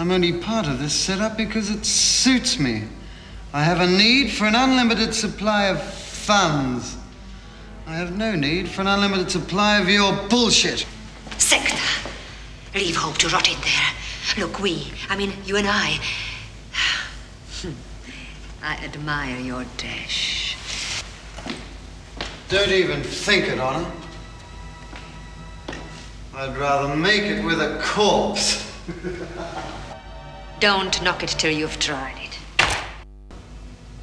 I'm only part of this setup because it suits me. I have a need for an unlimited supply of funds. I have no need for an unlimited supply of your bullshit. Sector, leave hope to rot in there. Look, you and I admire your dash. Don't even think it, Honor. I'd rather make it with a corpse. Don't knock it till you've tried it.